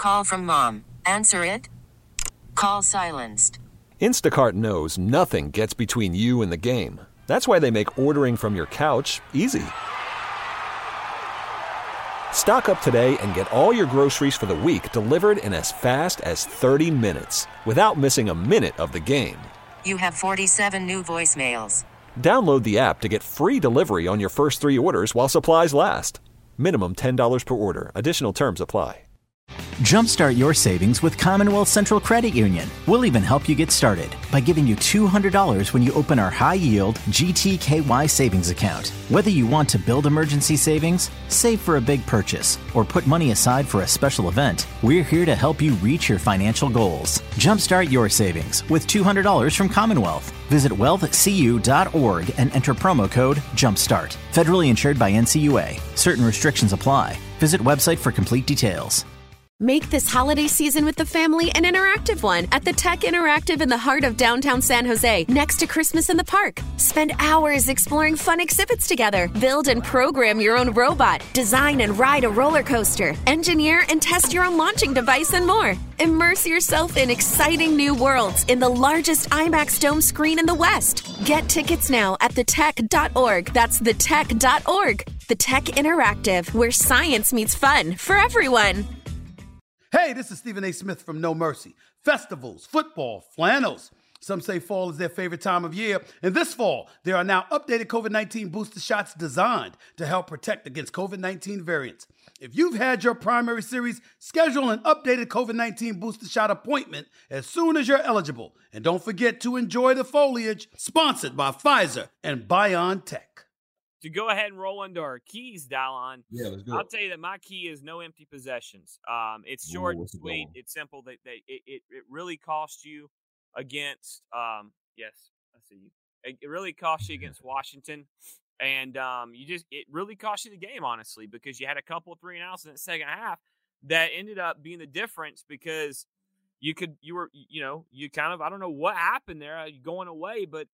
Call from mom. Answer it. Call silenced. Instacart knows nothing gets between you and the game. That's why they make ordering from your couch easy. Stock up today and get all your groceries for the week delivered in as fast as 30 minutes without missing a minute of the game. You have 47 new voicemails. Download the app to get free delivery on your first 3 orders while supplies last. Minimum $10 per order. Additional terms apply. Jumpstart your savings with Commonwealth Central Credit Union. We'll even help you get started by giving you $200 when you open our high-yield GTKY savings account. Whether you want to build emergency savings, save for a big purchase, or put money aside for a special event, we're here to help you reach your financial goals. Jumpstart your savings with $200 from Commonwealth. Visit wealthcu.org and enter promo code JUMPSTART. Federally insured by NCUA. Certain restrictions apply. Visit website for complete details. Make this holiday season with the family an interactive one at the Tech Interactive in the heart of downtown San Jose, next to Christmas in the Park. Spend hours exploring fun exhibits together. Build and program your own robot. Design and ride a roller coaster. Engineer and test your own launching device and more. Immerse yourself in exciting new worlds in the largest IMAX dome screen in the West. Get tickets now at thetech.org. That's thetech.org. The Tech Interactive, where science meets fun for everyone. Hey, this is Stephen A. Smith from No Mercy. Festivals, football, flannels. Some say fall is their favorite time of year. And this fall, there are now updated COVID-19 booster shots designed to help protect against COVID-19 variants. If you've had your primary series, schedule an updated COVID-19 booster shot appointment as soon as you're eligible. And don't forget to enjoy the foliage. Sponsored by Pfizer and BioNTech. To go ahead and roll into our keys, Dallon. Yeah, let's go. I'll tell you that my key is no empty possessions. It's short and sweet. It's simple. It really costs you against. Yes, I see you. It really costs you against Washington, and it really cost you the game, honestly, because you had a couple of 3-and-outs in the second half that ended up being the difference because you kind of, I don't know what happened there, going away, but.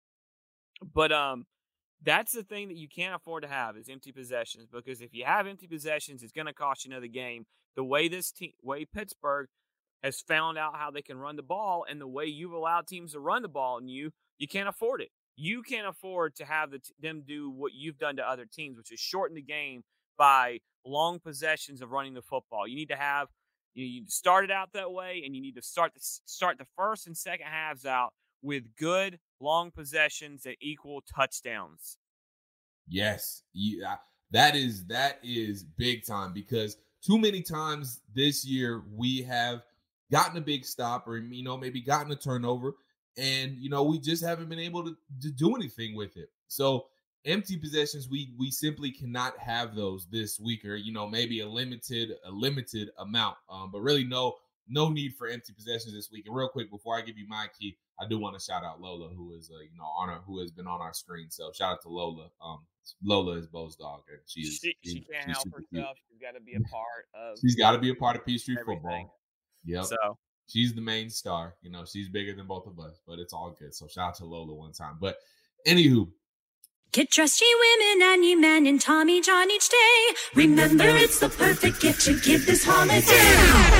That's the thing that you can't afford to have is empty possessions, because if you have empty possessions, it's going to cost you another game. The way way Pittsburgh has found out how they can run the ball, and the way you've allowed teams to run the ball, and you can't afford it. You can't afford to have them do what you've done to other teams, which is shorten the game by long possessions of running the football. You need to start it out that way, and you need to start the first and second halves out with good long possessions that equal touchdowns. Yes, that is big time, because too many times this year we have gotten a big stop or maybe gotten a turnover, and we just haven't been able to do anything with it. So empty possessions, we simply cannot have those this week, or maybe a limited amount, but really no need for empty possessions this week. And real quick, before I give you my key, I do want to shout out Lola, who is who has been on our screen. So shout out to Lola. Lola is Bo's dog, and she can't help herself. She's got to be a part of. She's got to be a part of Peachtree everything. Football. Yep. So she's the main star. She's bigger than both of us, but it's all good. So shout out to Lola one time. But anywho. Get dressed, ye women and ye men, in Tommy John each day. Remember, it's the perfect gift to give this holiday.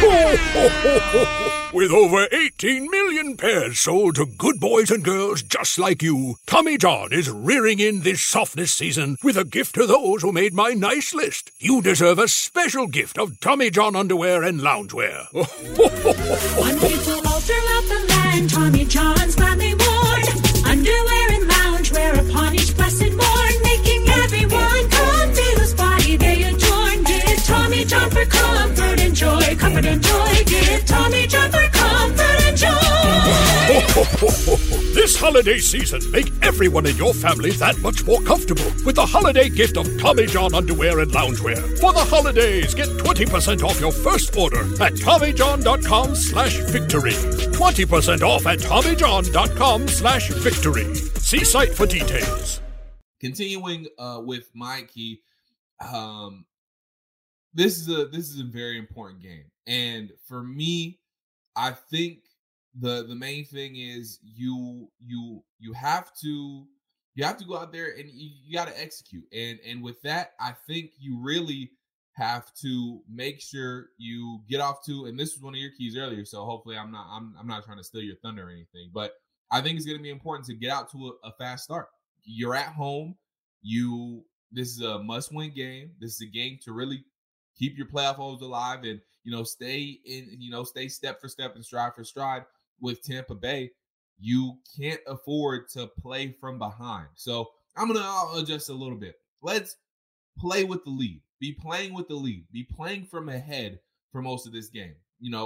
With over 18 million pairs sold to good boys and girls just like you, Tommy John is rearing in this softness season with a gift to those who made my nice list. You deserve a special gift of Tommy John underwear and loungewear. One people all throughout the land, Tommy John's gladly worn. Underwear and loungewear upon each blessed morn, making everyone come feel his body they adorn. Give Tommy John for comfort and joy, comfort and joy. Give Tommy John for comfort and joy. This holiday season, make everyone in your family that much more comfortable with the holiday gift of Tommy John underwear and loungewear. For the holidays, get 20% off your first order at TommyJohn.com/victory. 20% off at TommyJohn.com/victory. See site for details. Continuing with my key, this is a very important game, and for me, I think the main thing is you have to go out there and you got to execute, and with that, I think you really have to make sure you get off to, and this was one of your keys earlier, so hopefully I'm not trying to steal your thunder or anything, but I think it's going to be important to get out to a fast start. You're at home. This is a must-win game. This is a game to really keep your playoff hopes alive and, stay step for step and stride for stride with Tampa Bay. You can't afford to play from behind. So I'm going to adjust a little bit. Let's play with the lead. Be playing with the lead. Be playing from ahead for most of this game.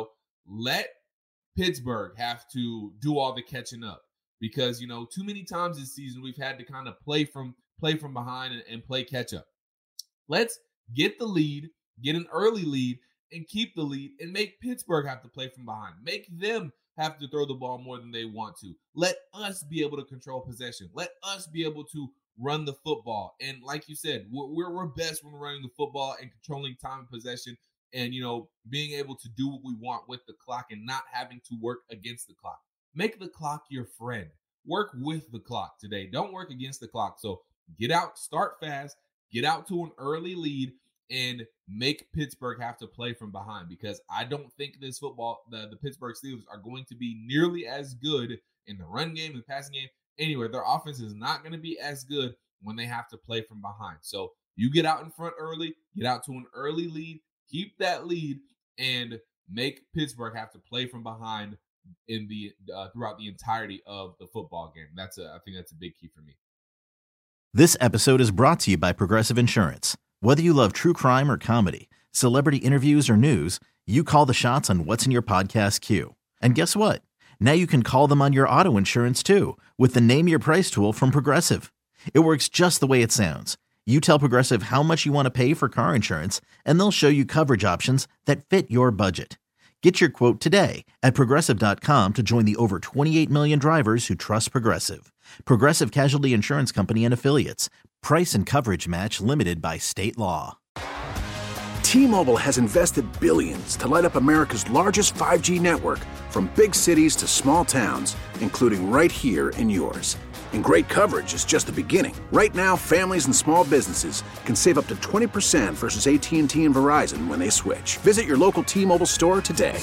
Let Pittsburgh have to do all the catching up because, too many times this season we've had to kind of play from behind and play catch up. Let's get the lead, get an early lead, and keep the lead and make Pittsburgh have to play from behind. Make them have to throw the ball more than they want to. Let us be able to control possession. Let us be able to run the football. And like you said, we're best when we're running the football and controlling time and possession and, being able to do what we want with the clock and not having to work against the clock. Make the clock your friend. Work with the clock today. Don't work against the clock. So get out, start fast, get out to an early lead, and make Pittsburgh have to play from behind because I don't think this football, the Pittsburgh Steelers are going to be nearly as good in the run game and the passing game. Anyway, their offense is not going to be as good when they have to play from behind. So you get out in front early, get out to an early lead, keep that lead, and make Pittsburgh have to play from behind in the throughout the entirety of the football game. I think that's a big key for me. This episode is brought to you by Progressive Insurance. Whether you love true crime or comedy, celebrity interviews or news, you call the shots on what's in your podcast queue. And guess what? Now you can call them on your auto insurance too with the Name Your Price tool from Progressive. It works just the way it sounds. You tell Progressive how much you want to pay for car insurance, and they'll show you coverage options that fit your budget. Get your quote today at Progressive.com to join the over 28 million drivers who trust Progressive. Progressive Casualty Insurance Company and Affiliates. Price and coverage match limited by state law. T-Mobile has invested billions to light up America's largest 5G network from big cities to small towns, including right here in yours. And great coverage is just the beginning. Right now, families and small businesses can save up to 20% versus AT&T and Verizon when they switch. Visit your local T-Mobile store today.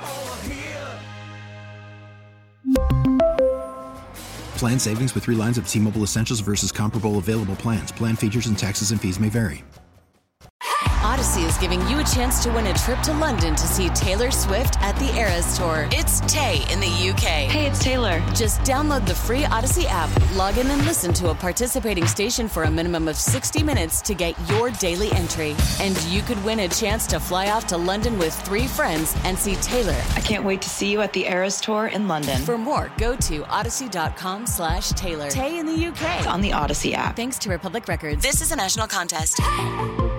Plan savings with 3 lines of T-Mobile Essentials versus comparable available plans. Plan features and taxes and fees may vary. Odyssey is giving you a chance to win a trip to London to see Taylor Swift at the Eras Tour. It's Tay in the UK. Hey, it's Taylor. Just download the free Odyssey app, log in and listen to a participating station for a minimum of 60 minutes to get your daily entry. And you could win a chance to fly off to London with 3 friends and see Taylor. I can't wait to see you at the Eras Tour in London. For more, go to odyssey.com/Taylor. Tay in the UK. It's on the Odyssey app. Thanks to Republic Records. This is a national contest.